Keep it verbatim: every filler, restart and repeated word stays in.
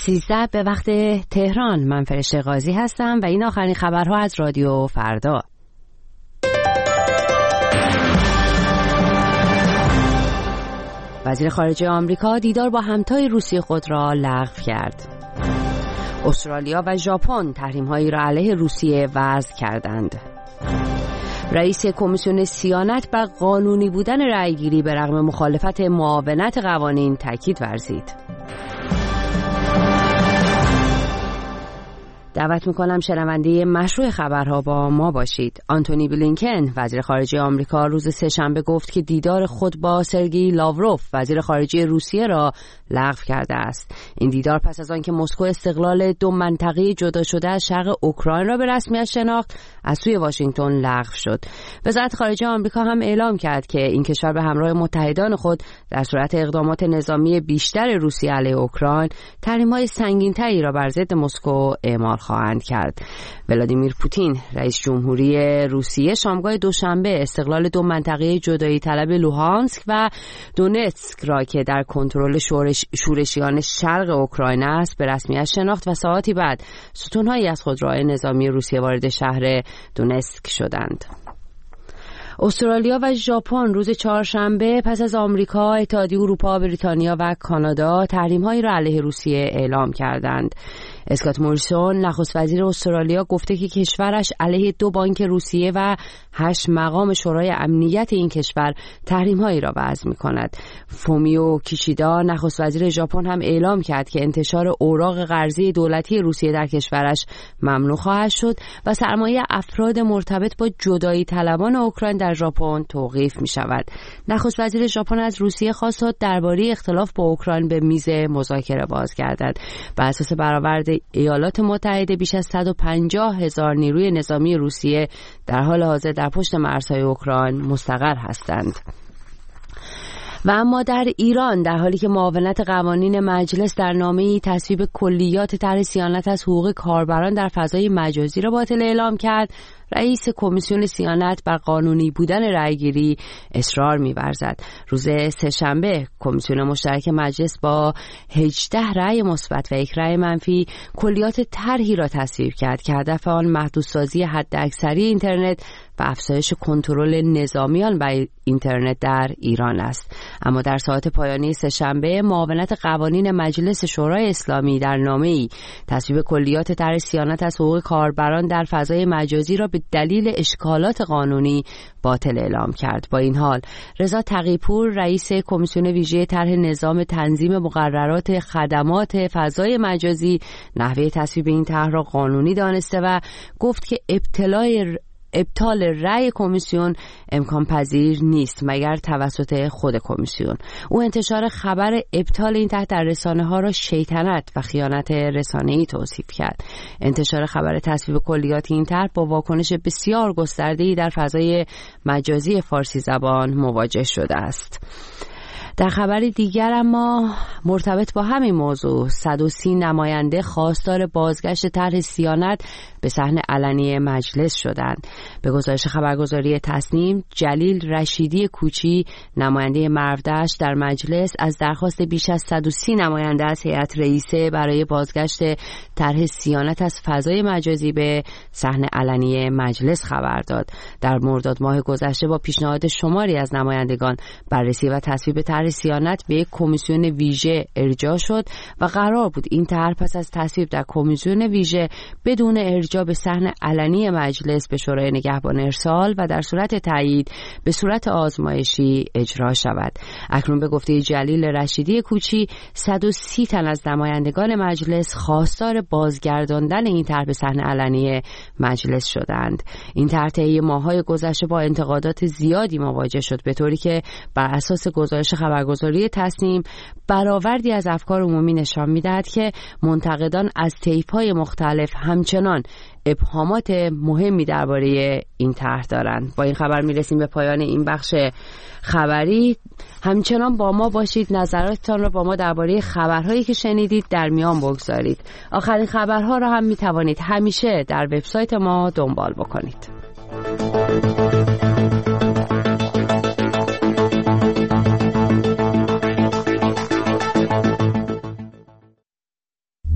سیزده به وقت تهران. من فرشته قاضی هستم و این آخرین خبرها از رادیو فردا. وزیر خارجه آمریکا دیدار با همتای روسیه خود را لغو کرد. استرالیا و ژاپن تحریم‌هایی را علیه روسیه وضع کردند. رئیس کمیسیون صیانت بر قانونی بودن رأیگیری به رغم مخالفت معاونت قوانین تاکید ورزید. دعوت میکنم شنونده مشروع خبرها با ما باشید. آنتونی بلینکن وزیر خارجه آمریکا روز سه‌شنبه گفت که دیدار خود با سرگئی لاوروف وزیر خارجه روسیه را لغو کرده است. این دیدار پس از آنکه مسکو استقلال دو منطقه جدا شده از شرق اوکراین را به رسمیت شناخت از سوی واشنگتن لغو شد. وزارت خارجه آمریکا هم اعلام کرد که این کشور به همراه متحدان خود در صورت اقدامات نظامی بیشتر روسیه علیه اوکراین تحریم‌های سنگین‌تری را بر ضد مسکو اعمال خواهند کرد. ولادیمیر پوتین رئیس جمهوری روسیه شامگاه دوشنبه استقلال دو منطقه جدایی طلب لوهانسک و دونتسک را که در کنترل شورش شورشیان شرق اوکراین است به رسمیت شناخت و ساعتی بعد ستون‌هایی از خودروهای نظامی روسیه وارد شهر دونتسک شدند. استرالیا و ژاپن روز چهارشنبه پس از آمریکا، اتحادیه اروپا، بریتانیا و کانادا تحریم‌هایی را علیه روسیه اعلام کردند. اسکات موریسون نخست وزیر استرالیا گفته که کشورش علیه دو بانک روسیه و هشت مقام شورای امنیت این کشور تحریم‌هایی را وضع می‌کند. فومیو کیشیدا نخست وزیر ژاپن هم اعلام کرد که انتشار اوراق قرضه دولتی روسیه در کشورش ممنوع خواهد شد و سرمایه افراد مرتبط با جدایی طلبان اوکراین در ژاپن توقیف می‌شود. نخست وزیر ژاپن از روسیه خواست درباره اختلاف با اوکراین به میز مذاکره بازگردد. بر اساس برآورد ایالات متحده بیش از صد و پنجاه هزار نیروی نظامی روسیه در حال حاضر در پشت مرزهای اوکراین مستقر هستند. و اما در ایران، در حالی که معاونت قوانین مجلس در نامه‌ای تصویب کلیات طرح صیانت از حقوق کاربران در فضای مجازی را باطل اعلام کرد، رئیس کمیسیون صیانت بر قانونی بودن رأیگیری اصرار می‌ورزد. روز سه‌شنبه کمیسیون مشترک مجلس با هجده رأی مثبت و یک رأی منفی کلیات طرحی را تصویب کرد که هدف آن محدودسازی حداکثری اینترنت و افزایش کنترل نظامیان بر اینترنت در ایران است. اما در ساعات پایانی سه‌شنبه معاونت قوانین مجلس شورای اسلامی در نامه‌ای تصویب کلیات طرح صیانت از حقوق کاربران در فضای مجازی را به دلیل اشکالات قانونی باطل اعلام کرد. با این حال رضا تقی‌پور رئیس کمیسیون ویژه طرح نظام تنظیم مقررات خدمات فضای مجازی نحوه تصویب این طرح را قانونی دانسته و گفت که ابطال ابطال رأی کمیسیون امکان پذیر نیست مگر توسط خود کمیسیون. او انتشار خبر ابطال این طرح در رسانه‌ها را شیطنت و خیانت رسانه‌ای توصیف کرد. انتشار خبر تصویب کلیات این طرح با واکنش بسیار گسترده‌ای در فضای مجازی فارسی زبان مواجه شده است. در خبر دیگر اما مرتبط با همین موضوع، صد و سی نماینده خواستار بازگشت طرح صیانت به صحن علنی مجلس شدند. به گزارش خبرگزاری تصنیم، جلیل رشیدی کوچی نماینده مرودشت در مجلس از درخواست بیش از صد و سی نماینده از هیئت رئیسه برای بازگشت طرح صیانت از فضای مجازی به صحن علنی مجلس خبر داد. در مرداد ماه گذشته با پیشنهاد شماری از نمایندگان بررسی و تصویب طرح صیانت به یک کمیسیون ویژه ارجاع شد و قرار بود این طرح پس از تصویب در کمیسیون ویژه بدون ارجاع به صحن علنی مجلس به شورای نگهبان ارسال و در صورت تایید به صورت آزمایشی اجرا شود. اکنون به گفته جلیل رشیدی کوچی، صد و سی تن از نمایندگان مجلس خواستار بازگرداندن این طرح به صحن علنی مجلس شدند. این طرح طی ماه‌های گذشته با انتقادات زیادی مواجه شد، به طوری که بر اساس گزارش خبرگزاری تصنیم برآوردی از افکار عمومی نشان می‌دهد که منتقدان از طیف‌های مختلف همچنان ابهامات مهمی درباره این طرح دارند. با این خبر میرسیم به پایان این بخش خبری. همچنان با ما باشید، نظراتتان را با ما درباره خبرهایی که شنیدید در میان بگذارید. آخرین خبرها را هم میتوانید همیشه در وبسایت ما دنبال بکنید.